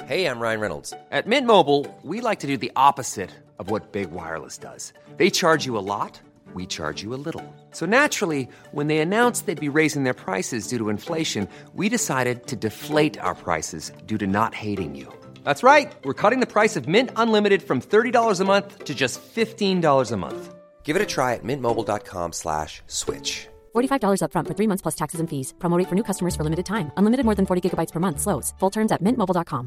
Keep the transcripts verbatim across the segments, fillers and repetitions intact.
Hey, I'm Ryan Reynolds. At Mint Mobile, we like to do the opposite of what Big Wireless does. They charge you a lot, we charge you a little. So naturally, when they announced they'd be raising their prices due to inflation, we decided to deflate our prices due to not hating you. That's right. We're cutting the price of Mint Unlimited from thirty dollars a month to just fifteen dollars a month. Give it a try at mintmobile.com slash switch. forty-five dollars up front for three months plus taxes and fees. Promo rate for new customers for limited time. Unlimited more than forty gigabytes per month. Slows full terms at mint mobile dot com.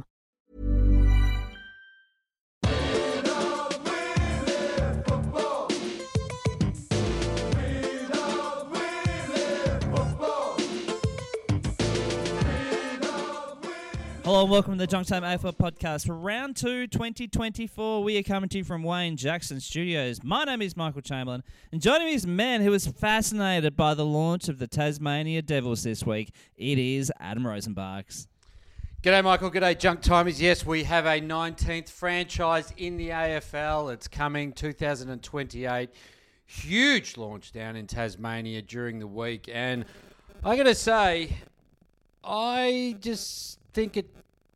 Hello and welcome to the Junk Time A F L podcast for round two, twenty twenty-four. We are coming to you from Wayne Jackson Studios. My name is Michael Chamberlain, and joining me is a man who was fascinated by the launch of the Tasmania Devils this week. It is Adam Rosenbachs. G'day, Michael. G'day, Junk Timers. Yes, we have a nineteenth franchise in the A F L. It's coming two thousand twenty-eight. Huge launch down in Tasmania during the week. And I got to say, I just think it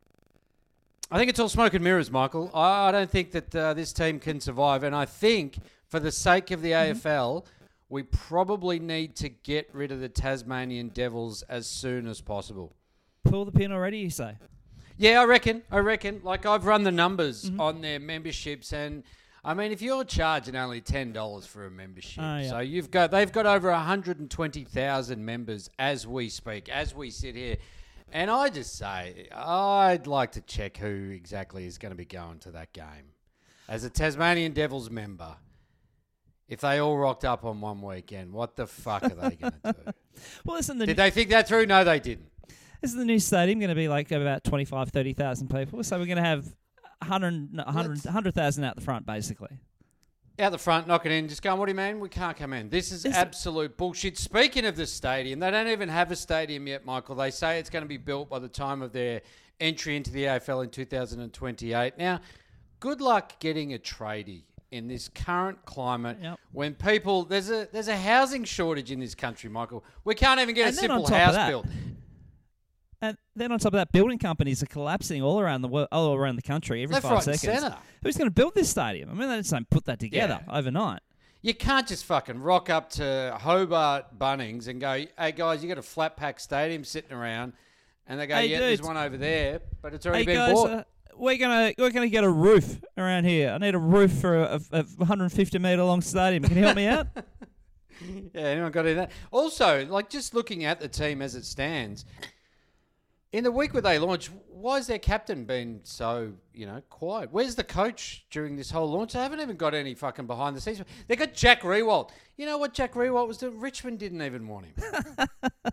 I think it's all smoke and mirrors, Michael. I, I don't think that uh, this team can survive. And I think for the sake of the mm-hmm. A F L, we probably need to get rid of the Tasmanian Devils as soon as possible. Pull the pin already, you say? Yeah, I reckon. I reckon. Like, I've run the numbers mm-hmm. on their memberships, and I mean, if you're charging only ten dollars for a membership, oh, yeah. so you've got they've got over one hundred twenty thousand members as we speak, as we sit here. And I just say, I'd like to check who exactly is going to be going to that game. As a Tasmanian Devils member, if they all rocked up on one weekend, what the fuck are they going to do? Well, listen, the Did they think that through? No, they didn't. Isn't the new stadium going to be like about twenty-five, thirty thousand people? So we're going to have one hundred, one hundred, one hundred thousand out the front, basically. Out the front, knocking in, just going, what do you mean? We can't come in. This is, is absolute it? bullshit. Speaking of the stadium, they don't even have a stadium yet, Michael. They say it's going to be built by the time of their entry into the A F L in two thousand twenty-eight. Now, good luck getting a tradie in this current climate yep. when people, there's a there's a housing shortage in this country, Michael. We can't even get and a simple house built. And then on top of that, building companies are collapsing all around the world, all around the country every Left, five right, seconds. and centre. Who's going to build this stadium? I mean, they just don't put that together Yeah. overnight. You can't just fucking rock up to Hobart Bunnings and go, hey, guys, you got a flat pack stadium sitting around. And they go, hey, yeah, dude, there's one over there, but it's already hey been guys, bought. Uh, we're gonna we're gonna get a roof around here. I need a roof for a, a, a one hundred fifty metre long stadium. Can you help me out? Yeah, anyone got any of that? Also, like just looking at the team as it stands, in the week where they launched, why has their captain been so, you know, quiet? Where's the coach during this whole launch? They haven't even got any fucking behind the scenes. They got Jack Riewoldt. You know what Jack Riewoldt was doing? Richmond didn't even want him.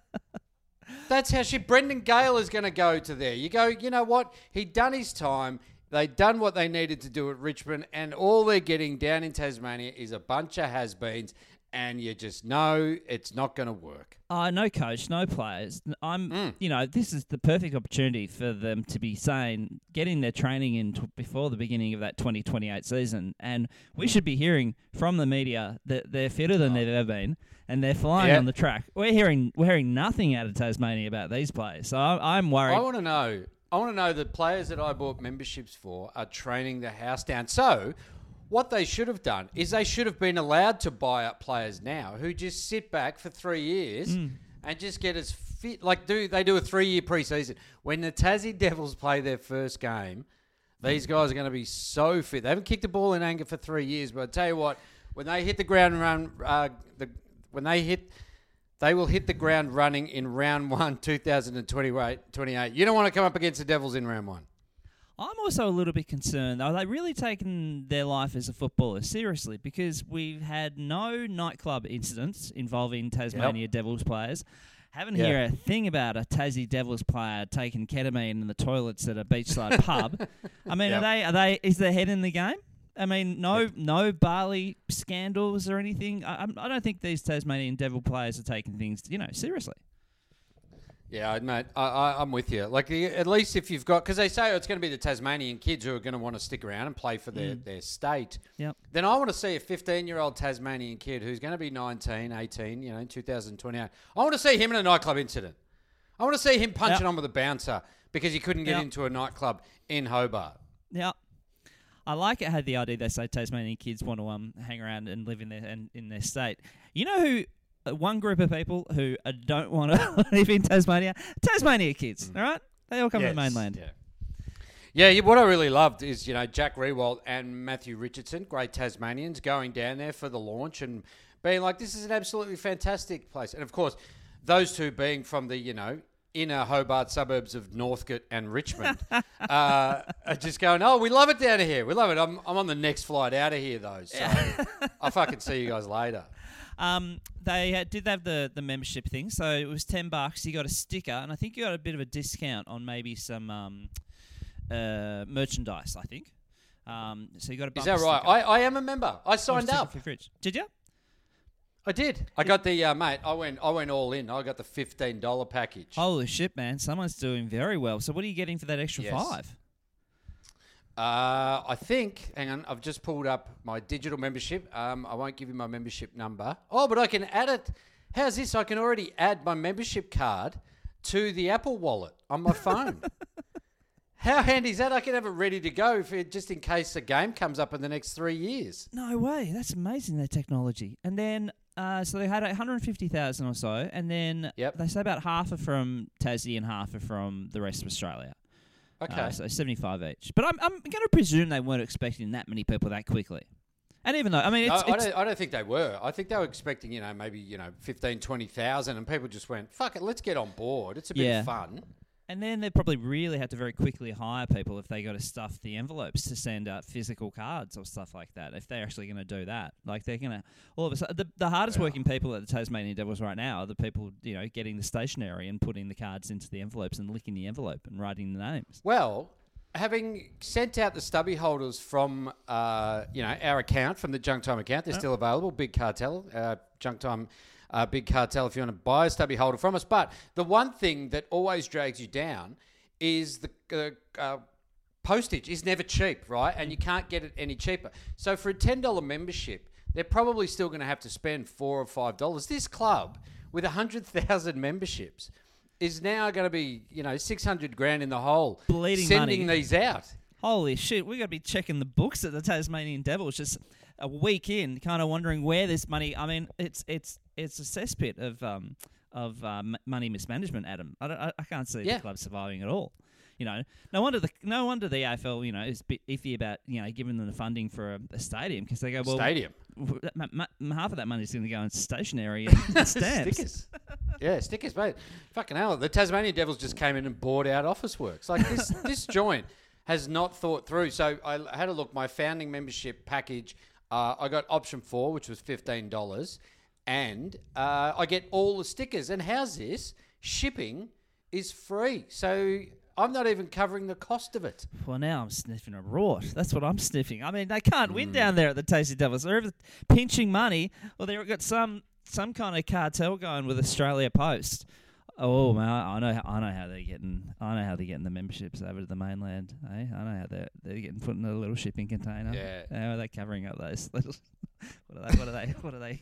That's how shit. Brendan Gale is going to go to there. You go, you know what? He'd done his time. They'd done what they needed to do at Richmond, and all they're getting down in Tasmania is a bunch of has-beens, and you just know it's not going to work. Uh, no coach, no players. I'm, mm. you know, this is the perfect opportunity for them to be saying, getting their training in t- before the beginning of that twenty twenty-eight season. And we should be hearing from the media that they're fitter than oh. they've ever been, and they're flying yeah. on the track. We're hearing, we're hearing nothing out of Tasmania about these players. So I, I'm worried. I want to know. I want to know the players that I bought memberships for are training the house down. So what they should have done is they should have been allowed to buy up players now who just sit back for three years mm. and just get as fit. Like do they do a three-year preseason. When the Tassie Devils play their first game, these guys are going to be so fit. They haven't kicked the ball in anger for three years, but I tell you what, when they hit the ground and run, uh, the when they hit, they will hit the ground running in round one, two thousand twenty-eight. You don't want to come up against the Devils in round one. I'm also a little bit concerned. Are they really taking their life as a footballer seriously? Because we've had no nightclub incidents involving Tasmania yep. Devils players. Haven't yeah. heard a thing about a Tassie Devils player taking ketamine in the toilets at a beachside pub. I mean, yep. are they? Are they? Is their head in the game? I mean, no, yep. no Barley scandals or anything. I, I don't think these Tasmanian Devil players are taking things, you know, seriously. Yeah, mate, I, I, I'm with you. Like, at least if you've got... Because they say oh, it's going to be the Tasmanian kids who are going to want to stick around and play for their, mm. their state. Yep. Then I want to see a fifteen-year-old Tasmanian kid who's going to be nineteen, eighteen, you know, in two thousand twenty-eight. I want to see him in a nightclub incident. I want to see him punching Yep. on with a bouncer because he couldn't get Yep. into a nightclub in Hobart. Yeah. I like it how the idea they say Tasmanian kids want to um hang around and live in their in, in their state. You know who? Uh, one group of people who uh, don't want to live in Tasmania. Tasmania kids. All right, they all come Yes, from the mainland. Yeah. Yeah, yeah, what I really loved is, you know, Jack Rewald and Matthew Richardson, great Tasmanians, going down there for the launch and being like, this is an absolutely fantastic place. And, of course, those two being from the, you know, inner Hobart suburbs of Northcote and Richmond, uh, are just going, oh, we love it down here. We love it. I'm, I'm on the next flight out of here, though. So I'll fucking see you guys later. Um, they had, did have the, the membership thing, so it was ten bucks. You got a sticker, and I think you got a bit of a discount on maybe some um, uh, merchandise. I think. Um, so you got a. Is bumper that right? sticker. I, I am a member. I Or a signed sticker up. for your fridge. Did you? I did. I got the uh, mate. I went. I went all in. I got the fifteen dollar package. Holy shit, man! Someone's doing very well. So what are you getting for that extra Yes. five? Uh, I think. Hang on. I've just pulled up my digital membership. Um, I won't give you my membership number. Oh, but I can add it. How's this? I can already add my membership card to the Apple Wallet on my phone. How handy is that? I can have it ready to go for just in case a game comes up in the next three years. No way! That's amazing, that technology. And then, uh, so they had one hundred fifty thousand or so, and then Yep. they say about half are from Tassie and half are from the rest of Australia. Okay. Uh, so seventy-five each. But I'm I'm going to presume they weren't expecting that many people that quickly. And even though, I mean, No, it's, I, it's don't, I don't think they were. I think they were expecting, you know, maybe, you know, fifteen, twenty thousand, and people just went, fuck it, let's get on board. It's a bit Yeah. of fun. and then they probably really had to very quickly hire people if they got to stuff the envelopes to send out physical cards or stuff like that. If they're actually going to do that, like they're going to all of a sudden, the, the hardest working people at the Tasmanian Devils right now are the people, you know, getting the stationery and putting the cards into the envelopes and licking the envelope and writing the names. Well, having sent out the stubby holders from, uh, you know, our account, from the Junk Time account, they're still available. Big Cartel, uh, Junk Time, uh, Big Cartel, if you want to buy a stubby holder from us. But the one thing that always drags you down is the uh, uh, postage is never cheap, right? And you can't get it any cheaper. So for a ten dollar membership, they're probably still going to have to spend four or five dollars. This club with a hundred thousand memberships is now going to be, you know, six hundred grand in the hole, Bleeding sending money. these out. Holy shit, we got to be checking the books at the Tasmanian Devils just a week in, kind of wondering where this money. I mean, it's it's it's a cesspit of um of um, money mismanagement, Adam. I, don't, I, I can't see Yeah. the club surviving at all. You know, no wonder the no wonder the A F L, you know, is a bit iffy about, you know, giving them the funding for a, a stadium, because they go, well, Stadium. w- that, ma- ma- half of that money is going to go in stationery and stamps. Stickers. Yeah, stickers, mate. Fucking hell. The Tasmanian Devils just came in and bought out office works. Like, this this joint has not thought through. So I had a look. My founding membership package, uh, I got option four, which was fifteen dollars. And uh, I get all the stickers. And how's this? Shipping is free. So I'm not even covering the cost of it. Well, now I'm sniffing a rort. That's what I'm sniffing. I mean, they can't Mm. win down there at the Tasty Devils. They're either pinching money, or they've got some some kind of cartel going with Australia Post. Oh man, I know, I know how they're getting. I know how they're getting the memberships over to the mainland. Eh? I know how they're they're getting put in a little shipping container. Yeah. How are they covering up those little? What are they? What are they? What are they?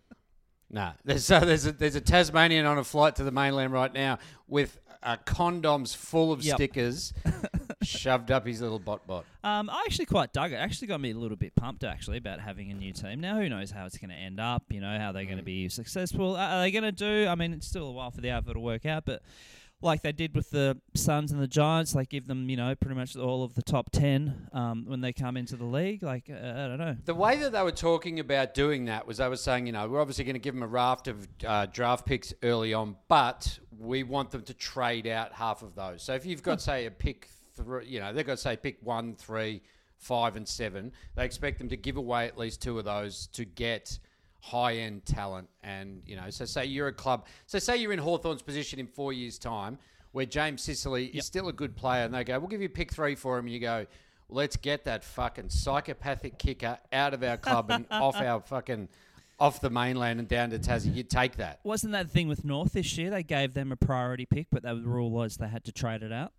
Nah, there's so there's a there's a Tasmanian on a flight to the mainland right now with uh, condoms full of Yep. stickers shoved up his little bot bot. Um, I actually quite dug it. Actually got me a little bit pumped, actually, about having a new team. Now, who knows how it's going to end up, you know, how they're going to be successful. Uh, are they going to do, I mean, it's still a while for the outfit to work out, but like they did with the Suns and the Giants, they give them, you know, pretty much all of the top ten um, when they come into the league. Like, uh, I don't know. The way that they were talking about doing that was they were saying, you know, we're obviously going to give them a raft of uh, draft picks early on, but we want them to trade out half of those. So if you've got, say, a pick, three, you know, they've got, say, pick one, three, five, and seven, they expect them to give away at least two of those to get high-end talent. And, you know, so say you're a club, so say you're in Hawthorn's position in four years' time, where James Sicily Yep. is still a good player, and they go, we'll give you pick three for him, and you go, let's get that fucking psychopathic kicker out of our club and off our fucking, off the mainland and down to Tassie. You'd take that. Wasn't that the thing with North this year? They gave them a priority pick, but the rule was they had to trade it out.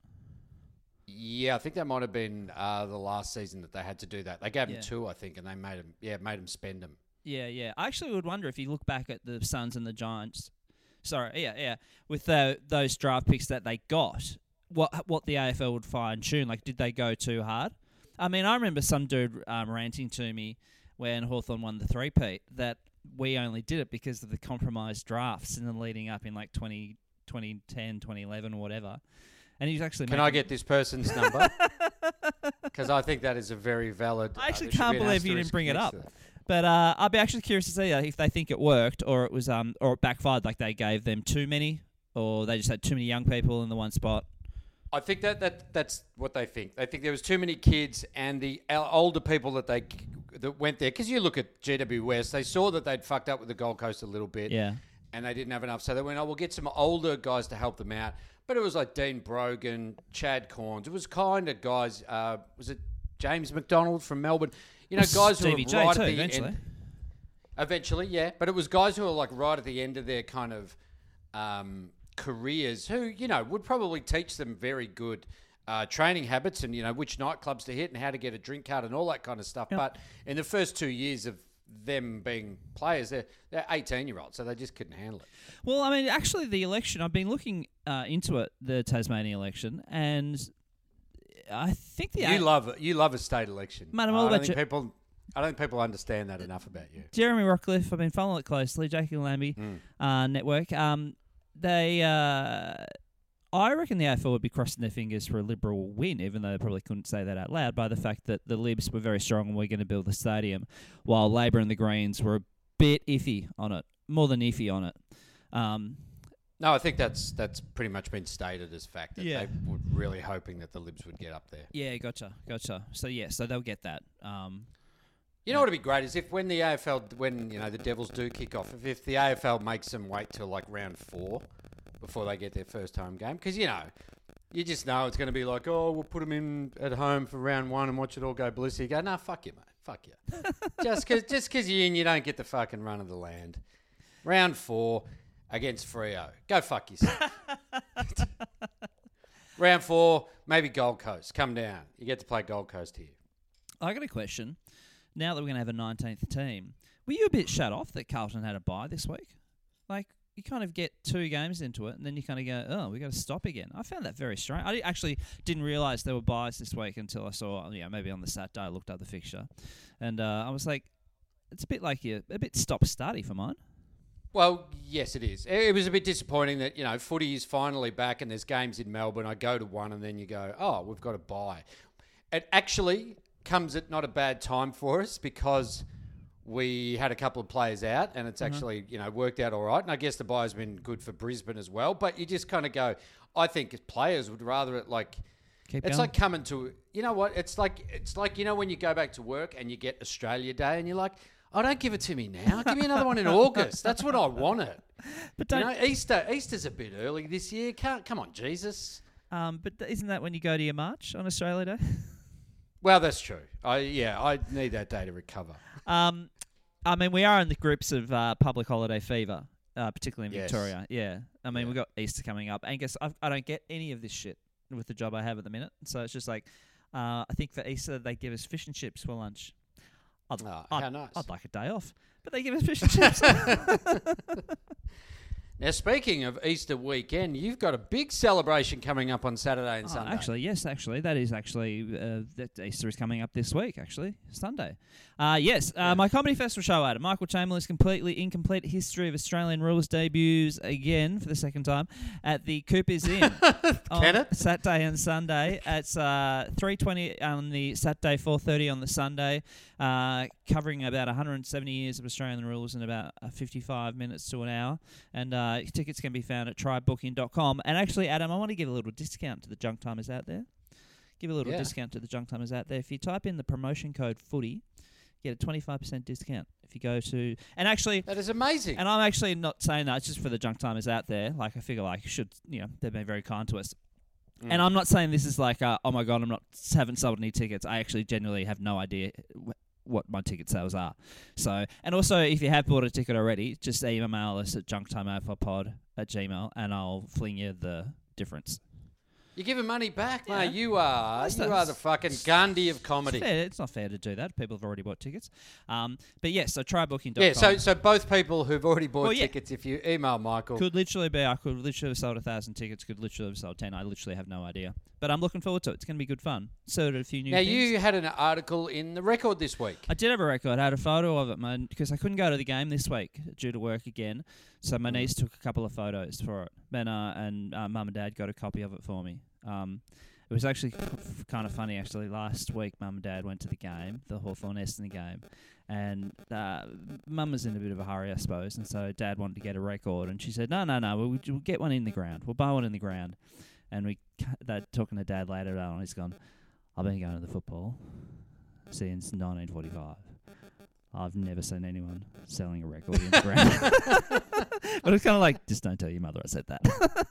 Yeah, I think that might have been uh, the last season that they had to do that. They gave Yeah. them two, I think, and they made them, yeah, made them spend them. Yeah, yeah. I actually would wonder if you look back at the Suns and the Giants Sorry, yeah, yeah. With the, those draft picks that they got, what what the A F L would fine tune? Like, did they go too hard? I mean, I remember some dude um, ranting to me when Hawthorn won the three-peat that we only did it because of the compromised drafts and then leading up in like twenty, twenty ten, twenty eleven or whatever. And he's actually Can I get this person's number? Because I think that is a very valid... I actually uh, there should can't be an believe you didn't asterisk bring it next up. to that. But uh, I'd be actually curious to see uh, if they think it worked or it was um or it backfired, like they gave them too many or they just had too many young people in the one spot. I think that, that that's what they think. They think there was too many kids and the el- older people that they that went there. Because you look at G W West, they saw that they'd fucked up with the Gold Coast a little bit. Yeah. And they didn't have enough. So they went, oh, we'll get some older guys to help them out. But it was like Dean Brogan, Chad Corns. It was kind of guys, uh, was it James McDonald from Melbourne? You know, guys who were Stevie J right too, at the eventually. end. Eventually, yeah. But it was guys who were like right at the end of their kind of um, careers who, you know, would probably teach them very good uh, training habits and, you know, which nightclubs to hit and how to get a drink card and all that kind of stuff. Yep. But in the first two years of them being players, they're, they're eighteen-year-olds, so they just couldn't handle it. Well, I mean, actually, the election, I've been looking uh, into it, the Tasmania election, and I think the... You love it. You love a state election. Man, I'm all I don't about think you. people. I don't think people understand that enough about you. Jeremy Rockcliffe, I've been following it closely, Jackie Lambie Mm. uh, network. Um, they, uh, I reckon the A F L would be crossing their fingers for a Liberal win, even though they probably couldn't say that out loud, by the fact that the Libs were very strong and we're going to build the stadium, while Labor and the Greens were a bit iffy on it, more than iffy on it. Um, No, I think that's that's pretty much been stated as fact that Yeah. they were really hoping that the Libs would get up there. yeah, gotcha, gotcha. So, yeah, so they'll get that. Um, You know what would be great is if when the A F L, when you know the Devils do kick off, if, if the A F L makes them wait till like round four before they get their first home game, because you know, you just know it's going to be like, oh, we'll put them in at home for round one and watch it all go ballistic. You go, nah, fuck you, mate, fuck you. just because just because you're in, you don't get the fucking run of the land. Round four against Freo, go fuck yourself. Round four, maybe Gold Coast, come down. You get to play Gold Coast here. I got a question. Now that we're going to have a nineteenth team, were you a bit shut off that Carlton had a bye this week? Like, you kind of get two games into it, and then you kind of go, oh, we got to stop again. I found that very strange. I actually didn't realise there were byes this week until I saw, yeah, maybe on the Saturday I looked up the fixture. And uh, I was like, it's a bit like you, a bit stop-starty for mine. Well, yes, it is. It was a bit disappointing that, you know, footy is finally back and there's games in Melbourne. I go to one and then you go, oh, we've got a bye. It actually comes at not a bad time for us because we had a couple of players out and it's actually, you know, worked out all right. And I guess the bye has been good for Brisbane as well. But you just kind of go, I think players would rather it like... Keep it's going. like coming to... You know what? It's like, it's like, you know, when you go back to work and you get Australia Day and you're like... Oh, don't give it to me now. Give me another one in August. That's what I wanted. But You don't, know, Easter Easter's a bit early this year. Can't come on, Jesus. um, but th- isn't that when you go to your march on Australia Day? Well, that's true. I yeah, I need that day to recover. Um, I mean, we are in the grips of uh, public holiday fever, uh, particularly in Yes. Victoria. Yeah. I mean, Yeah. we've got Easter coming up. Angus, I've, I don't get any of this shit with the job I have at the minute. So it's just like, uh, I think for Easter, they give us fish and chips for lunch. I'd, Oh, I'd, how nice. I'd like a day off. But they give us fish and chips. Now, speaking of Easter weekend, you've got a big celebration coming up on Saturday and Oh, Sunday. actually, yes, actually. That is actually, uh, that Easter is coming up this week, actually, Sunday. Uh, yes, uh, my Comedy Festival show, Adam. Michael Chamberlain's completely incomplete history of Australian rules debuts again for the second time at the Cooper's Inn on Kenneth? Saturday and Sunday. It's uh, three twenty on the Saturday, four thirty on the Sunday, uh, covering about one hundred seventy years of Australian rules in about uh, fifty-five minutes to an hour. And uh, tickets can be found at try booking dot com. And actually, Adam, I want to give a little discount to the junk timers out there. Give a little Yeah. discount to the junk timers out there. If you type in the promotion code footy, get a twenty-five percent discount. If you go to... And actually... That is amazing. And I'm actually not saying that. It's just for the junk timers out there. Like, I figure like should, you know, they've been very kind to us. Mm. And I'm not saying this is like, uh, oh my God, I'm not, haven't sold any tickets. I actually genuinely have no idea wh- what my ticket sales are. So, and also if you have bought a ticket already, just email us at junktimealphapod at gmail and I'll fling you the difference. You're giving money back, Yeah. mate. You are. That's You not- are the fucking Gandhi of comedy. It's, fair. It's not fair to do that. People have already bought tickets. Um, but yes, so try booking dot com. Yeah, so so both people who've already bought Well, yeah. tickets, if you email Michael. Could literally be, I could literally have sold a thousand tickets, could literally have sold ten. I literally have no idea. But I'm looking forward to it. It's going to be good fun. Sorted a few new Now, things. you had an article in the Record this week. I did have a record. I had a photo of it, man, because I couldn't go to the game this week due to work again. So my niece took a couple of photos for it. Ben uh, and uh, Mum and Dad got a copy of it for me. Um, it was actually kind of funny, actually. Last week, Mum and Dad went to the game, the Hawthorn Essendon game, and uh, Mum was in a bit of a hurry, I suppose, and so Dad wanted to get a record, and she said, no, no, no, we'll, we'll get one in the ground. We'll buy one in the ground. And we, they're talking to Dad later on, and he's gone, I've been going to the football since nineteen forty-five. I've never seen anyone selling a record in the ground. But it's kind of like, just don't tell your mother I said that.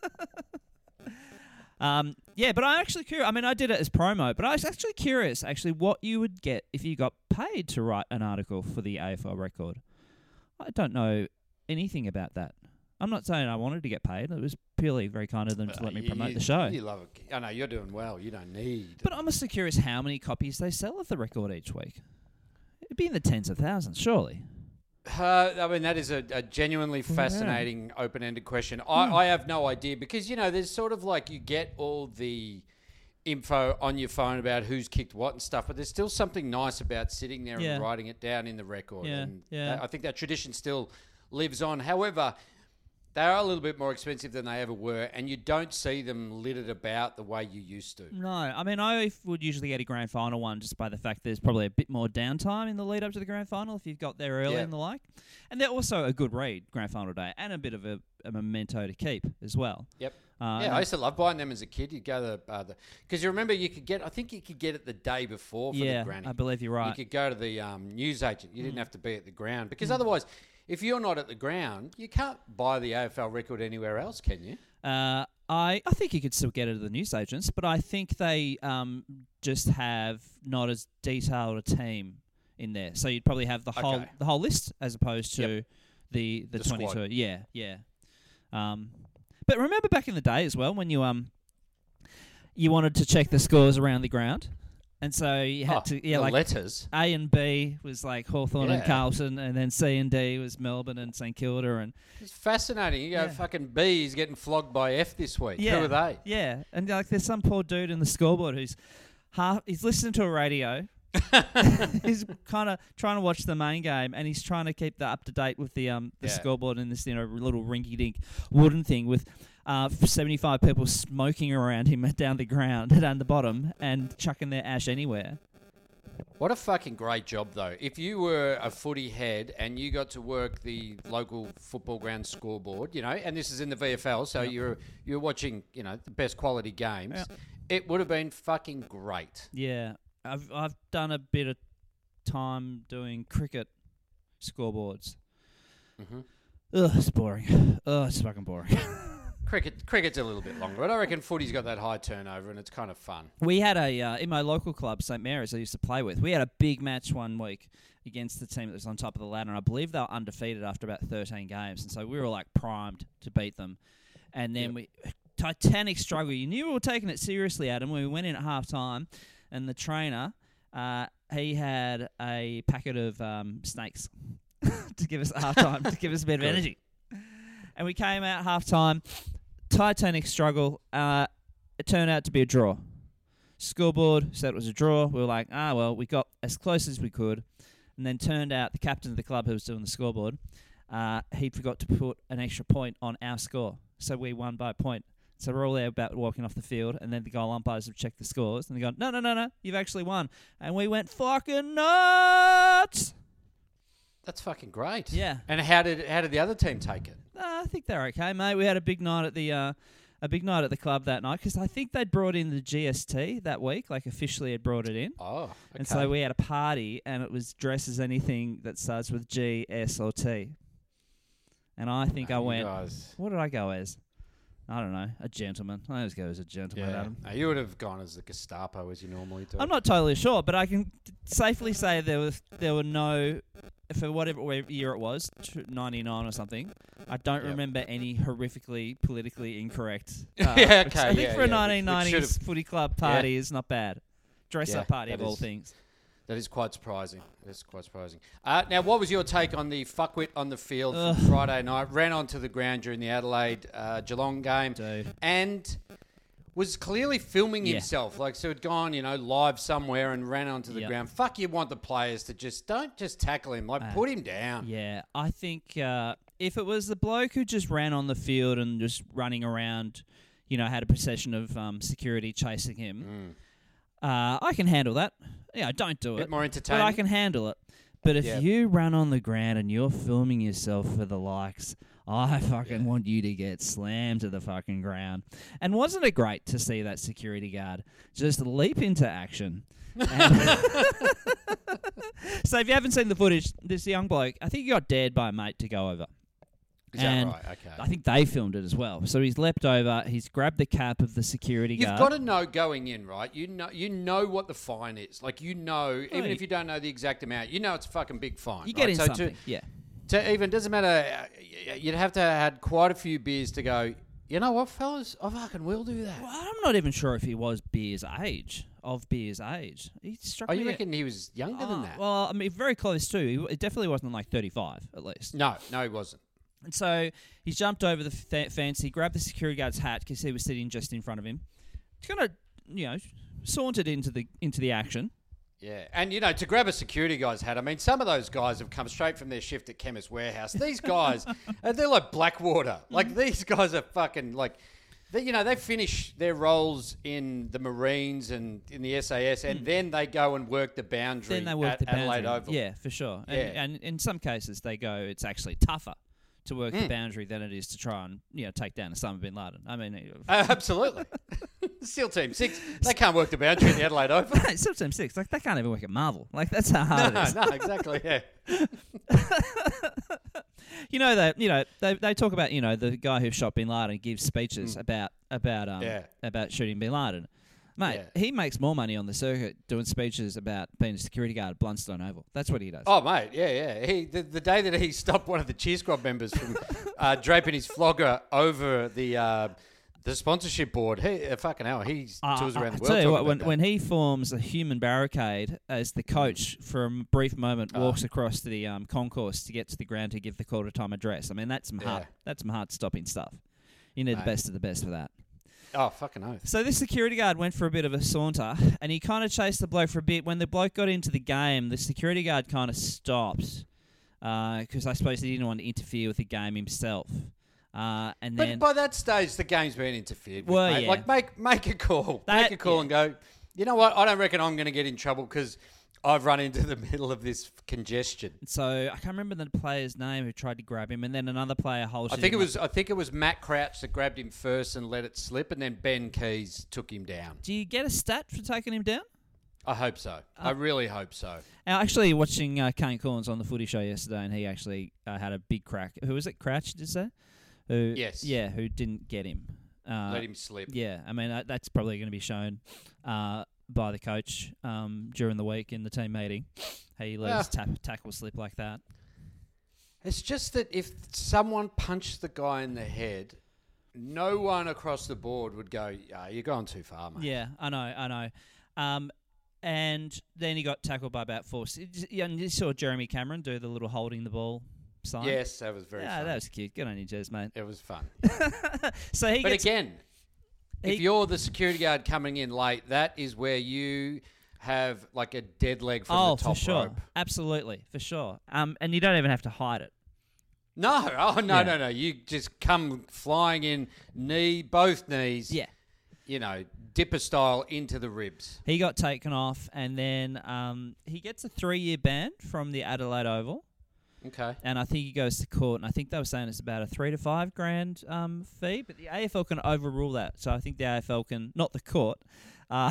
um, yeah, but I'm actually curious. I mean, I did it as promo, but I was actually curious, actually, what you would get if you got paid to write an article for the A F L Record. I don't know anything about that. I'm not saying I wanted to get paid. It was purely very kind of them to Uh, let me you- promote you- the show. You love it. I know, you're doing well. You don't need. But I'm also curious how many copies they sell of the record each week. It'd be in the tens of thousands, surely. Uh, I mean, that is a, a genuinely fascinating, open-ended question. I, I have no idea because, you know, there's sort of like you get all the info on your phone about who's kicked what and stuff, but there's still something nice about sitting there Yeah. and writing it down in the record. Yeah, and yeah. that- I think that tradition still lives on. However, they are a little bit more expensive than they ever were, and you don't see them littered about the way you used to. No, I mean, I f- would usually get a grand final one just by the fact there's probably a bit more downtime in the lead up to the grand final if you've got there early Yeah. and the like. And they're also a good read, grand final day, and a bit of a, a memento to keep as well. Yep. Uh, yeah, I used to love buying them as a kid. You'd go to the, uh, the because you remember you could get, I think you could get it the day before for yeah, the granny. I believe you're right. You could go to the um, newsagent. You Mm. didn't have to be at the ground because otherwise, if you're not at the ground, you can't buy the A F L Record anywhere else, can you? Uh, I, I think you could still get it at the newsagents, but I think they um, just have not as detailed a team in there. So you'd probably have the whole Okay. the whole list as opposed to Yep. the the, The squad. twenty-two. Yeah, yeah. Um, but remember back in the day as well when you um you wanted to check the scores around the ground, and so you had Oh, to yeah the like letters. A and B was like Hawthorn and Yeah. Carlton, and then C and D was Melbourne and St Kilda, and It's fascinating. You go, Yeah. fucking B is getting flogged by F this week. yeah, Who are they? Yeah, and like there's some poor dude in the scoreboard who's half he's listening to a radio. He's kind of trying to watch the main game, and he's trying to keep that up to date with the um the Yeah. scoreboard in this you know little rinky dink wooden thing with uh seventy-five people smoking around him down the ground down the bottom and chucking their ash anywhere. What a fucking great job, though. If you were a footy head and you got to work the local football ground scoreboard, you know, and this is in the V F L, so you're you're watching, you know, the best quality games, Yeah. it would have been fucking great. Yeah, I've I've done a bit of time doing cricket scoreboards. Mm-hmm. Ugh, it's boring. Ugh, it's fucking boring. Cricket, cricket's a little bit longer, but I reckon footy's got that high turnover and it's kind of fun. We had a uh, in my local club, St Mary's, I used to play with. We had a big match one week against the team that was on top of the ladder, and I believe they were undefeated after about thirteen games, and so we were like primed to beat them. And then Yep. we Titanic struggle. You knew we were taking it seriously, Adam. When we went in at half time, and the trainer uh, he had a packet of um, snakes to give us at half time to give us a bit of Good. energy. And we came out half time. Titanic struggle. Uh, it turned out to be a draw. Scoreboard said it was a draw. We were like, ah, well, we got as close as we could. And then turned out the captain of the club who was doing the scoreboard, uh, he'd forgot to put an extra point on our score. So we won by a point. So we're all there about walking off the field, and then the goal umpires have checked the scores, and they go, no, no, no, no, you've actually won. And we went fucking nuts! That's fucking great. Yeah. And how did how did the other team take it? Uh, I think they're okay, mate. We had a big night at the uh, a big night at the club that night because I think they'd brought in the G S T that week, like officially had brought it in. Oh, okay. And so we had a party, and it was dress as anything that starts with G, S, or T. And I think No, I you went, guys- what did I go as? I don't know, a gentleman. I always go as a gentleman, Yeah. Adam. No, you would have gone as the Gestapo as you normally do. I'm not totally sure, but I can t- safely say there was there were no for whatever year it was, ninety-nine or something, I don't Yep. remember any horrifically politically incorrect. Uh, Yeah, which okay, I think yeah, for a yeah, which- which nineteen nineties should've- footy club party is not bad. Dress Yeah, up party of that all is. things. That is quite surprising. That's quite surprising. Uh, now, what was your take on the fuckwit on the field Ugh. from Friday night? Ran onto the ground during the Adelaide uh, Geelong game Dude. and was clearly filming Yeah. himself. Like, so had gone, you know, live somewhere and ran onto the Yep. ground. Fuck, you want the players to just, don't just tackle him. Like, Uh, put him down. Yeah, I think uh, if it was the bloke who just ran on the field and just running around, you know, had a procession of um, security chasing him, uh, I can handle that. Yeah, don't do Bit it. more But entertaining. I can handle it. But if Yeah. you run on the ground and you're filming yourself for the likes, I fucking want you to get slammed to the fucking ground. And wasn't it great to see that security guard just leap into action? And so if you haven't seen the footage, this young bloke, I think he got dared by a mate to go over. Is and that right? Okay. I think they filmed it as well. So he's leapt over, he's grabbed the cap of the security You've guard. got to know going in, right? You know, you know what the fine is. Like, you know, even you- if you don't know the exact amount, you know it's a fucking big fine. you right? get in so something, To, yeah. to even doesn't matter. uh, y- You'd have to have had quite a few beers to go. You know what, fellas? I fucking will do that. Well, I'm not even sure if he was Beer's age, of Beer's age. He struck Oh, me you a- reckon he was younger Oh, than that? Well, I mean, very close too. He, it definitely wasn't like thirty-five, at least. No, no, he wasn't. And so he jumped over the f- fence. He grabbed the security guard's hat because he was sitting just in front of him. He's kind of, you know, sauntered into the into the action. Yeah, and you know, to grab a security guy's hat, I mean, some of those guys have come straight from their shift at Chemist Warehouse. These guys, uh, they're like Blackwater. Like, these guys are fucking like, they, you know, they finish their roles in the Marines and in the S A S, and then they go and work the boundary Then they work at the boundary. Adelaide Oval. Yeah, for sure. And, Yeah. and in some cases, they go, it's actually tougher to work Hmm. the boundary than it is to try and, you know, take down Osama bin Laden. I mean, Uh, absolutely. SEAL Team Six, they can't work the boundary at the Adelaide Oval. still Team Six, like they can't even work at Marvel. Like that's how hard No, it is. no, exactly. Yeah. You know that you know they they talk about you know the guy who shot bin Laden gives speeches about about um Yeah. about shooting bin Laden. Mate, Yeah. he makes more money on the circuit doing speeches about being a security guard at Blundstone Oval. That's what he does. Oh, mate, yeah, yeah. He the, the day that he stopped one of the cheer squad members from uh, draping his flogger over the uh, the sponsorship board, he uh, fucking hell, he Uh, tours around I the world. tell you talking what, when, about when that. he forms a human barricade as the coach for a brief moment Ah. walks across to the um, concourse to get to the ground to give the call to time address, I mean that's some hard Yeah. that's some hard stopping stuff. You need Mate. the best of the best for that. Oh, fucking oath. So this security guard went for a bit of a saunter, and he kind of chased the bloke for a bit. When the bloke got into the game, the security guard kind of stopped because I suppose he didn't want to interfere with the game himself. Uh, and But then by that stage, the game's been interfered with, Well, mate. yeah. Like, make make a call. That- make a call yeah. and go, you know what, I don't reckon I'm going to get in trouble because I've run into the middle of this congestion. so I can't remember the player's name who tried to grab him, and then another player halted I think it him. was I think it was Matt Crouch that grabbed him first and let it slip, and then Ben Keys took him down. Do you get a stat for taking him down? I hope so. I really hope so. Now, actually, watching uh, Kane Corns on the footy show yesterday, and he actually uh, had a big crack. Who was it? Crouch, did you say? Who, Yes. Yeah, who didn't get him. Uh, Let him slip. Yeah, I mean, uh, that's probably going to be shown uh, by the coach um, during the week in the team meeting. He let his Yeah. tap, tackle slip like that. It's just that if someone punched the guy in the head, no one across the board would go, "Ah, you're going too far, mate." Yeah, I know, I know. Um, and then he got tackled by about four. Yeah, and you saw Jeremy Cameron do the little holding the ball sign. Yes, that was very Yeah, fun. that was cute. Good on you, Jez, mate. It was fun. So he But gets again, if he- you're the security guard coming in late, that is where you have like a dead leg from oh, the top for sure, rope. absolutely, for sure. Um, and you don't even have to hide it. No, oh no, Yeah. no, no. You just come flying in, knee, both knees. Yeah. You know, dipper style into the ribs. He got taken off, and then um, he gets a three-year ban from the Adelaide Oval, Okay. and I think he goes to court, and I think they were saying it's about a three to five grand um, fee, but the A F L can overrule that, so I think the A F L can, not the court, uh,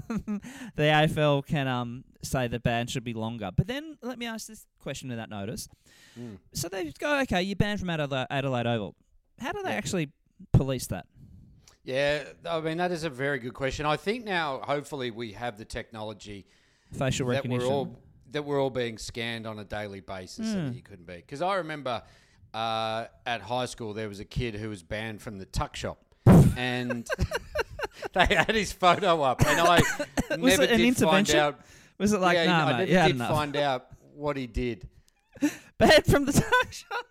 the A F L can um, say the ban should be longer. But then let me ask this question in that notice. Mm. So they go, okay, you're banned from Adela- Adelaide Oval. How do they Yeah. actually police that? Yeah, I mean that is a very good question. I think now, hopefully, we have the technology Facial that recognition. we're all that we're all being scanned on a daily basis Mm. and that you couldn't be. Because I remember uh, at high school there was a kid who was banned from the tuck shop. And they had his photo up. And I Was never it an did intervention? find out. Was it like, yeah, nah, I mate, never you had did enough. find out what he did. Bad from the tuck shop.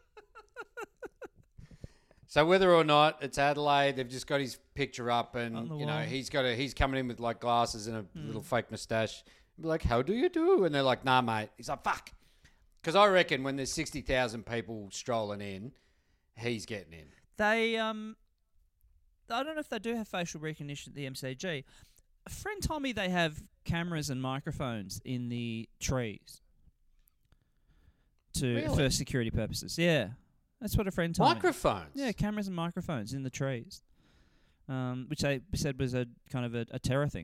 So whether or not it's Adelaide, they've just got his picture up, On and the you know wall. he's got a he's coming in with like glasses and a Hmm. little fake moustache. Be like, how do you do? And they're like, nah, mate. He's like, fuck. Because I reckon when there's sixty thousand people strolling in, he's getting in. They, um, I don't know if they do have facial recognition at the M C G. A friend told me they have cameras and microphones in the trees to Really? for security purposes. Yeah, that's what a friend told me. Microphones. Yeah, cameras and microphones in the trees, um, which they said was a kind of a, a terror thing.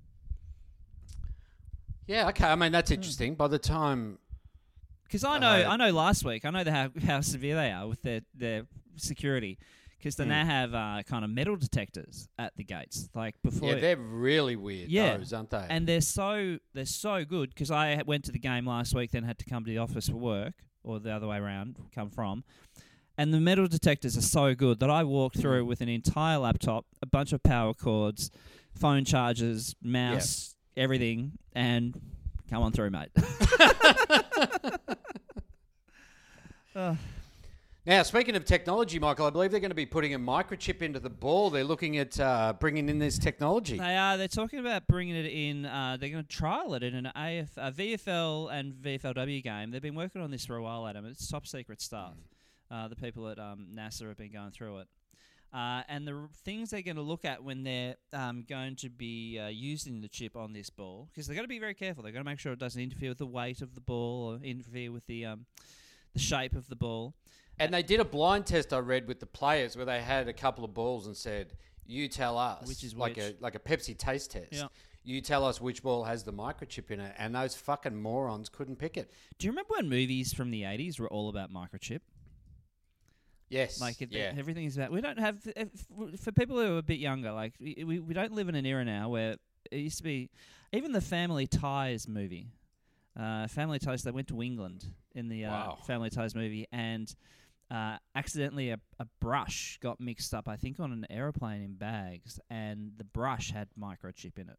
Yeah. Okay. I mean, that's Hmm. interesting. By the time, Because I know, Uh, I know. Last week, I know the, how how severe they are with their their security. Because they Mm. now have uh, kind of metal detectors at the gates, like before. yeah, they're really weird. Yeah. those, aren't they? And they're so they're so good because I went to the game last week, then had to come to the office for work, or the other way around, come from. And the metal detectors are so good that I walked through with an entire laptop, a bunch of power cords, phone chargers, mouse, everything, and come on through, mate. uh, Now, speaking of technology, Michael, I believe they're going to be putting a microchip into the ball. They're looking at uh, bringing in this technology. They are. They're talking about bringing it in. Uh, they're going to trial it in an A F, a V F L and V F L W game. They've been working on this for a while, Adam. It's top secret stuff. Uh, the people at um, NASA have been going through it. Uh, and the r- things they're going to look at when they're um, going to be uh, using the chip on this ball, because they've got to be very careful. They've got to make sure it doesn't interfere with the weight of the ball or interfere with the um, the shape of the ball. And they did a blind test, I read, with the players where they had a couple of balls and said, you tell us, Which is like which. a like a Pepsi taste test. Yeah. You tell us which ball has the microchip in it, and those fucking morons couldn't pick it. Do you remember when movies from the eighties were all about microchip? Yes. Like it, yeah. everything is about. We don't have if, for people who are a bit younger. Like we, we we don't live in an era now where it used to be. Even the Family Ties movie, uh, Family Ties. They went to England in the uh, Wow. Family Ties movie, and uh, accidentally a, a brush got mixed up. I think on an aeroplane in bags, and the brush had microchip in it.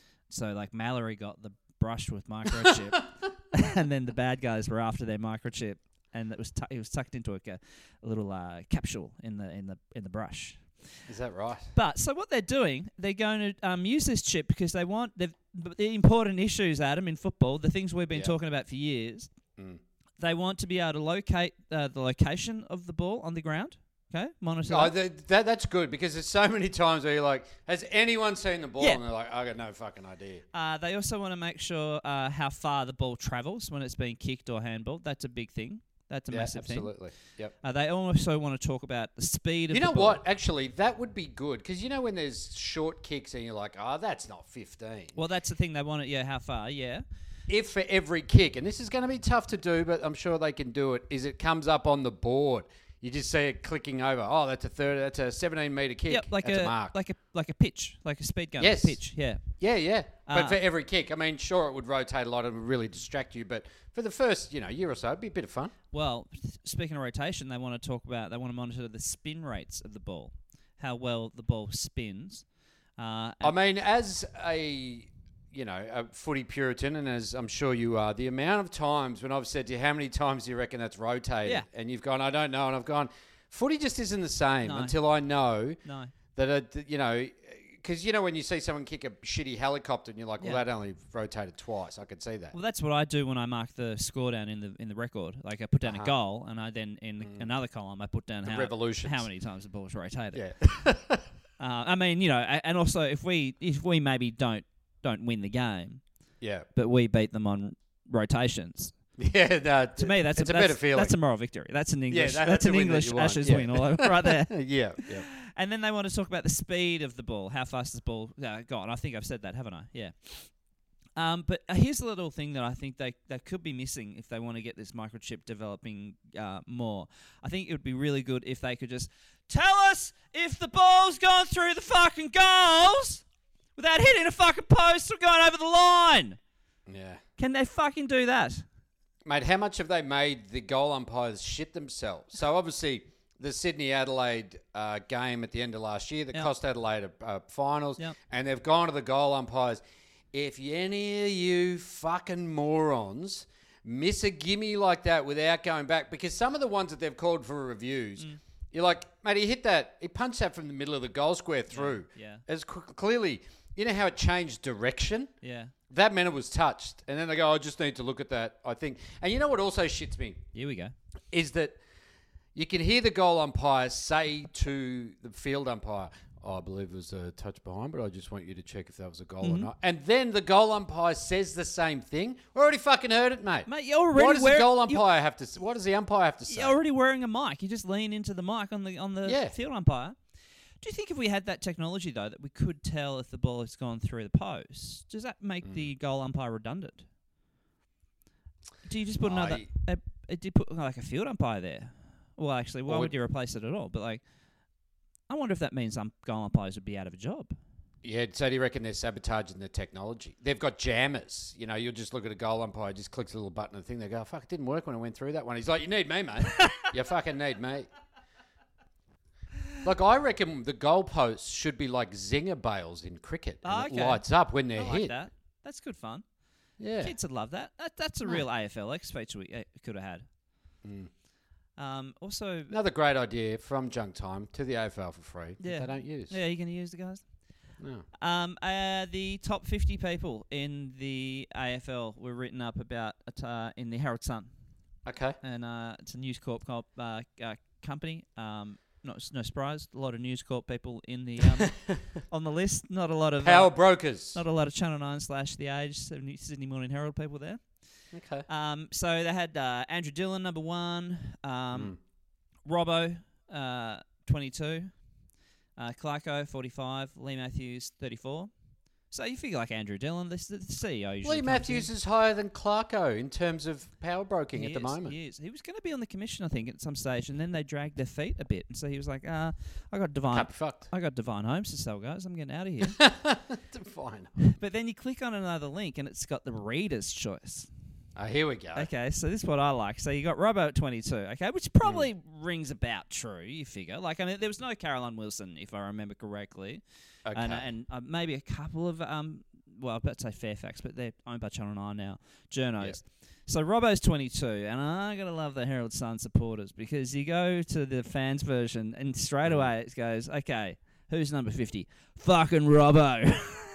So like Mallory got the brush with microchip, and then the bad guys were after their microchip. And it was tu- it was tucked into a, ca- a little uh, capsule in the in the in the brush. Is that right? But so what they're doing, they're going to um, use this chip because they want they've- the important issues, Adam, in football, the things we've been Yeah. talking about for years. Mm. They want to be able to locate uh, the location of the ball on the ground. Okay, monitor. Oh, that. that, that, that's good because there's so many times where you're like, has anyone seen the ball? Yeah. And they're like, I got no fucking idea. Uh, they also want to make sure uh, how far the ball travels when it's being kicked or handballed. That's a big thing. That's a Yeah, massive thing. absolutely. Yep. Uh, they also want to talk about the speed of You the know ball. what? Actually, that would be good because you know when there's short kicks and you're like, oh, that's not fifteen. Well, that's the thing they want it. Yeah, how far? Yeah. If for every kick, and this is going to be tough to do, but I'm sure they can do it, is it comes up on the board. You just see it clicking over. Oh, that's a third. That's a seventeen meter kick. Yep, like that's a, a, mark. like a like a pitch, like a speed gun Yes. pitch. Yeah. yeah, yeah. But Uh, for every kick, I mean, sure, it would rotate a lot and would really distract you. But for the first, you know, year or so, it'd be a bit of fun. Well, speaking of rotation, they want to talk about they want to monitor the spin rates of the ball, how well the ball spins. Uh, I mean, as a you know a footy Puritan, and as I'm sure you are, the amount of times when I've said to you, how many times do you reckon that's rotated? Yeah. And you've gone, I don't know, and I've gone, footy just isn't the same No. until I know no. that it, you know. Because, you know, when you see someone kick a shitty helicopter and you're like, well, Yeah. that only rotated twice. I could see that. Well, that's what I do when I mark the score down in the in the record. Like I put down Uh-huh. a goal, and I then in the, another column I put down The how revolutions. how many times the ball's rotated. Yeah. Uh, I mean, you know, a- and also if we if we maybe don't don't win the game, yeah. but we beat them on rotations. Yeah. No, To me, that's it's a, a, that's, better feeling. That's a moral victory. That's an English. that- that's that's an a win that English you want, Ashes yeah. win all over right there. yeah. Yeah. And then they want to talk about the speed of the ball. How fast is the ball uh, gone? I think I've said that, haven't I? Yeah. Um, but uh, here's a little thing that I think they, they could be missing if they want to get this microchip developing uh, more. I think it would be really good if they could just tell us if the ball's gone through the fucking goals without hitting a fucking post or going over the line. Yeah. Can they fucking do that? Mate, how much have they made the goal umpires shit themselves? So obviously the Sydney-Adelaide uh, game at the end of last year that Yep. cost Adelaide a uh, finals, Yep. and they've gone to the goal umpires. If any of you fucking morons miss a gimme like that without going back, because some of the ones that they've called for reviews, Mm. you're like, mate, he hit that, he punched that from the middle of the goal square through. yeah. It's c- clearly, you know how it changed direction? Yeah. That meant it was touched. And then they go, I just need to look at that, I think. And you know what also shits me? Here we go. Is that you can hear the goal umpire say to the field umpire, oh, I believe it was a touch behind, but I just want you to check if that was a goal Mm-hmm. or not. And then the goal umpire says the same thing. We already fucking heard it, mate. Mate, you're already what does wear- the goal you- umpire have to say? What does the umpire have to say? You're already wearing a mic. You just lean into the mic on the on the Yeah. field umpire. Do you think if we had that technology, though, that we could tell if the ball has gone through the post, does that make Mm. the goal umpire redundant? Do you just put I- another... A, a, do you put like a field umpire there? Well, actually, why Or would would- you replace it at all? But, like, I wonder if that means some goal umpires would be out of a job. Yeah, so do you reckon they're sabotaging the technology? They've got jammers. You know, you'll just look at a goal umpire, just clicks a little button and thing. They go, fuck, it didn't work when I went through that one. He's like, you need me, mate. You fucking need me. Like, I reckon the goalposts should be like zinger bales in cricket. And Oh, it okay. lights up when they're I like hit. that. That's good fun. Yeah. Kids would love that. that that's a No. real A F L X feature we uh, could have had. Mm. Um, also, Another great idea from junk time to the A F L for free that Yeah. they don't use. yeah, you going to use the guys? No. Um, uh, the top fifty people in the A F L were written up about at, uh, in the Herald Sun, Okay. and uh, it's a News Corp co- uh, uh, company. Um, not no surprise, a lot of News Corp people in the um, on the list. Not a lot of Power uh, brokers. not a lot of Channel Nine slash The Age, Sydney, Sydney Morning Herald people there. Okay. Um, so they had uh, Andrew Dillon number one, um, Robbo uh, twenty-two, uh, Clarko forty-five, Lee Matthews thirty-four. So you figure like Andrew Dillon, the, the C E O usually Lee comes Matthews in. is higher than Clarko in terms of power broking He at the is, moment. He is. He was going to be on the commission, I think, at some stage, and then they dragged their feet a bit, and so he was like, "Uh, I got Divine, Can't be fucked. I got Divine Holmes to sell, guys. I'm getting out of here." Fine. But then you click on another link, and it's got the reader's choice. Oh, here we go. Okay, so this is what I like. So you got Robbo at twenty-two, okay, which probably rings about true, you figure. Like, I mean, there was no Caroline Wilson, if I remember correctly. Okay. And, and uh, maybe a couple of, um, well, I was about to say Fairfax, but they're owned by Channel nine now, journos. Yep. So Robbo's twenty-two, and I got to love the Herald Sun supporters because you go to the fans version, and straight away it goes, okay, who's number fifty? Fucking Robbo.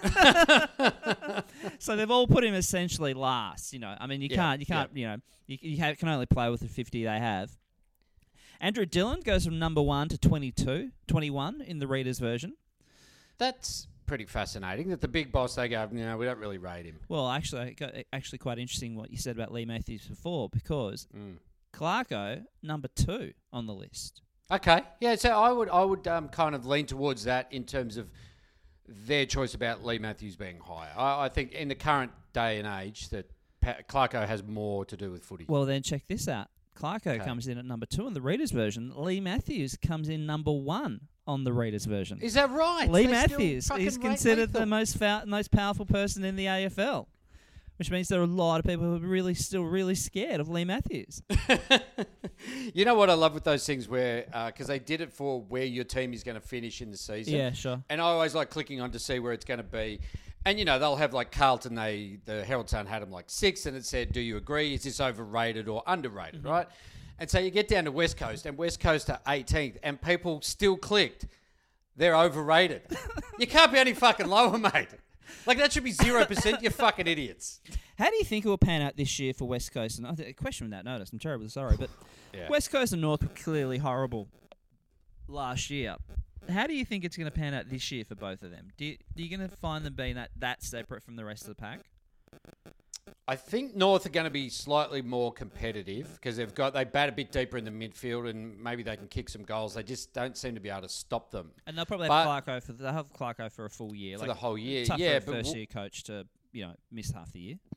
So they've all put him essentially last. You know, I mean, you Yeah, can't, you can't, you know, you, you ha- can only play with the fifty they have. Andrew Dillon goes from number one to twenty-two, twenty-one in the reader's version. That's pretty fascinating that the big boss, they go, no, we don't really rate him. Well, actually, it got actually quite interesting what you said about Lee Matthews before because Mm. Clarko number two on the list. Okay. Yeah, so I would I would um, kind of lean towards that in terms of their choice about Lee Matthews being higher. I, I think in the current day and age that pa- Clarko has more to do with footy. Well, then check this out. Clarko Okay. comes in at number two on the reader's version. Lee Matthews comes in number one on the reader's version. Is that right? Lee They still Matthews fucking is rate considered the lethal. most fa- most powerful person in the A F L, which means there are a lot of people who are really still really scared of Lee Matthews. You know what I love with those things where, because they did it for where your team is going to finish in the season. Yeah, sure. And I always like clicking on to see where it's going to be. And, you know, they'll have like Carlton, they the Herald Sun had them like six, and it said, do you agree? Is this overrated or underrated, Mm-hmm. right? And so you get down to West Coast, and West Coast are eighteenth, and people still clicked, they're overrated. You can't be any fucking lower, mate. Like, that should be zero percent, you fucking idiots. How do you think it will pan out this year for West Coast? And I think a question without notice. I'm terribly sorry, but Yeah. West Coast and North were clearly horrible last year. How do you think it's going to pan out this year for both of them? Do you, are you going to find them being that, that separate from the rest of the pack? I think North are going to be slightly more competitive because they've got they bat a bit deeper in the midfield and maybe they can kick some goals. They just don't seem to be able to stop them And they'll probably But- have Clarko for they'll have Clarko for a full year, for like the whole year. tough Yeah, for but a first w- year coach to you know miss half the year.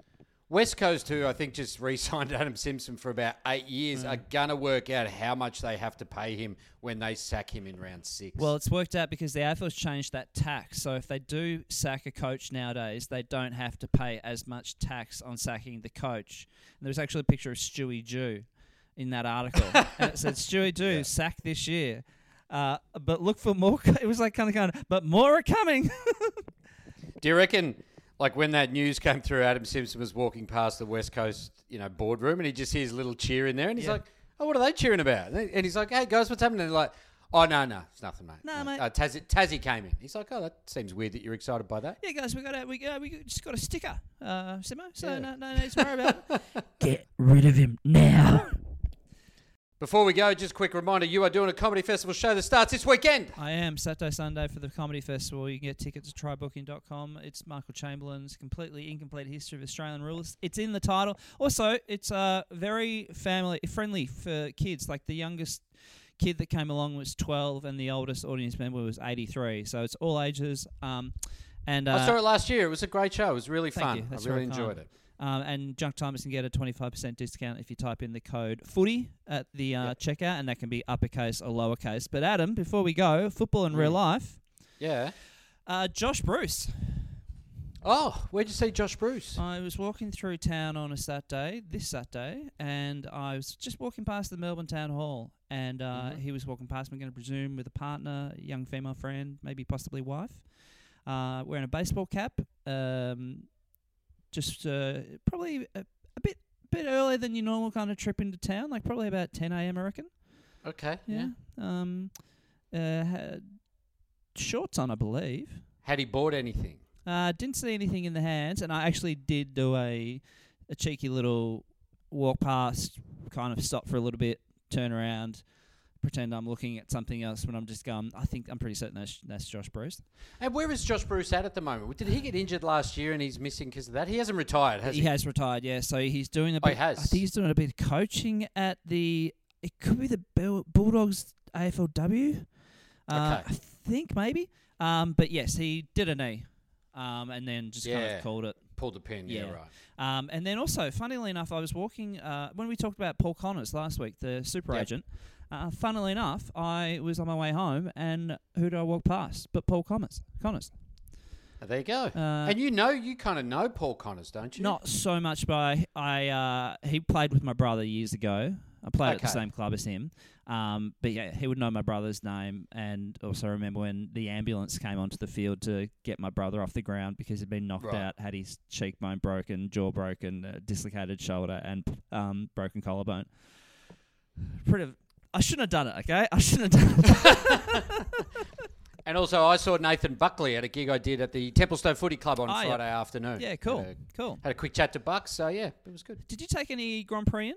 West Coast, who I think just re-signed Adam Simpson for about eight years, mm. are going to work out how much they have to pay him when they sack him in round six. Well, it's worked out because the A F L's changed that tax. So if they do sack a coach nowadays, they don't have to pay as much tax on sacking the coach. And there was actually a picture of Stewie Jew in that article. And it said, Stewie Jew, yeah. sacked this year. Uh, but look for more. It was like kind of kind of, but more are coming. Do you reckon... Like when that news came through, Adam Simpson was walking past the West Coast, you know, boardroom, and he just hears a little cheer in there, and he's yeah. like, "Oh, what are they cheering about?" And he's like, "Hey guys, what's happening?" And they're like, "Oh no, no, it's nothing, mate. No, no. mate. Uh, Tassie, Tassie came in." He's like, "Oh, that seems weird that you're excited by that." Yeah, guys, we got a, we uh, we just got a sticker, uh, Simo. So yeah. no, no need to worry about it. Get rid of him now. Before we go, just a quick reminder, you are doing a comedy festival show that starts this weekend. I am. Saturday, Sunday for the comedy festival. You can get tickets at try booking dot com. It's Michael Chamberlain's completely incomplete history of Australian rules. It's in the title. Also, it's uh, very family friendly for kids. Like the youngest kid that came along was twelve and the oldest audience member was eighty-three. So it's all ages. Um, and uh, I saw it last year. It was a great show. It was really thank fun. You. That's I really very enjoyed kind. it. Um, and Junk Timers can get a twenty-five percent discount if you type in the code footy at the uh, yep. checkout, and that can be uppercase or lowercase. But Adam, before we go, football in mm. real life. Yeah. Uh, Josh Bruce. Oh, where'd you see Josh Bruce? I was walking through town on a Saturday, this Saturday, and I was just walking past the Melbourne Town Hall, and uh, mm-hmm. he was walking past me, I'm going to presume, with a partner, a young female friend, maybe possibly wife, uh, wearing a baseball cap. Um... Just uh, probably a, a bit bit earlier than your normal kind of trip into town, like probably about ten a.m. I reckon. Okay, yeah. yeah. Um, uh, had shorts on, I believe. Had he bought anything? Uh, didn't see anything in the hands, and I actually did do a a cheeky little walk past, kind of stop for a little bit, turn around, pretend I'm looking at something else when I'm just going, I think I'm pretty certain that's, that's Josh Bruce. And where is Josh Bruce at at the moment? Did he get injured last year and he's missing because of that? He hasn't retired, has he? He has retired, yeah. So he's doing a oh, bit. he has? I think he's doing a bit of coaching at the, it could be the Bulldogs A F L W. Uh, okay. I think maybe. Um, but yes, he did a knee um, and then just yeah. kind of called it. Pulled the pin, yeah, yeah right. Um, and then also, funnily enough, I was walking, uh, when we talked about Paul Connors last week, the super yep. agent, uh, funnily enough, I was on my way home, and who did I walk past but Paul Connors? Connors. Oh, there you go. Uh, and you know, you kind of know Paul Connors, don't you? Not so much, but I, I uh, he played with my brother years ago. I played okay. at the same club as him. Um, but yeah, he would know my brother's name, and also remember when the ambulance came onto the field to get my brother off the ground because he'd been knocked right. out, had his cheekbone broken, jaw broken, uh, dislocated shoulder, and um, broken collarbone. Pretty. I shouldn't have done it. Okay, I shouldn't have done it. And also, I saw Nathan Buckley at a gig I did at the Templestowe Footy Club on oh, Friday yeah. afternoon. Yeah, cool, had a, cool. Had a quick chat to Bucks, so yeah, it was good. Did you take any Grand Prix in?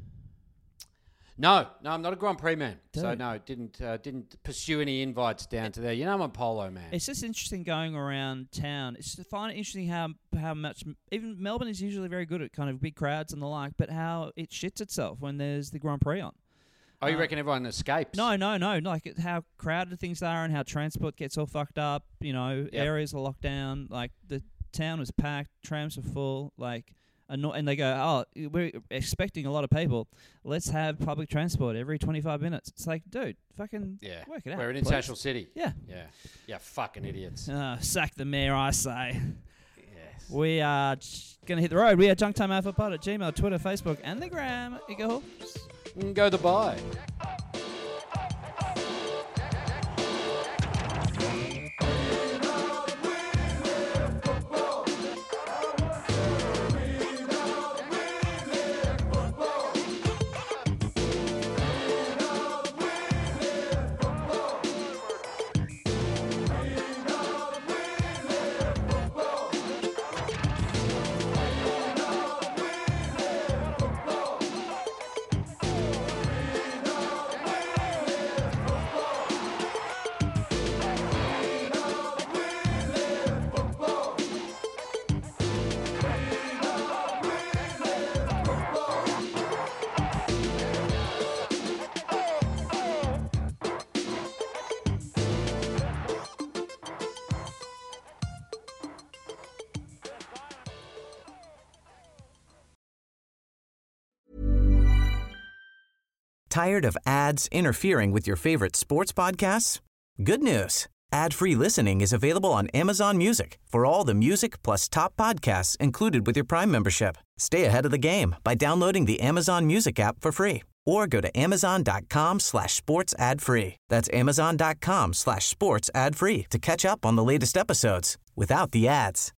No, no, I'm not a Grand Prix man, Dude. so no, didn't uh, didn't pursue any invites down to there. You know, I'm a polo man. It's just interesting going around town. It's just find it interesting how how much even Melbourne is usually very good at kind of big crowds and the like, but how it shits itself when there's the Grand Prix on. Oh, you uh, reckon everyone escapes? No, no, no. Like it, how crowded things are and how transport gets all fucked up. You know, Yep. areas are locked down. Like the town was packed, trams were full. Like. And they go, oh, we're expecting a lot of people. Let's have public transport every twenty-five minutes. It's like, dude, fucking yeah. work it out. We're an please. international city. Yeah. Yeah. Yeah, fucking idiots. Uh, sack the mayor, I say. Yes. We are going to hit the road. We are Junk Time Alpha Pod at Gmail, Twitter, Facebook, and the Gram. Go Hawks. Go the bye. Tired of ads interfering with your favorite sports podcasts? Good news. Ad-free listening is available on Amazon Music for all the music plus top podcasts included with your Prime membership. Stay ahead of the game by downloading the Amazon Music app for free or go to amazon.com slash sports ad free. That's amazon.com slash sports ad free to catch up on the latest episodes without the ads.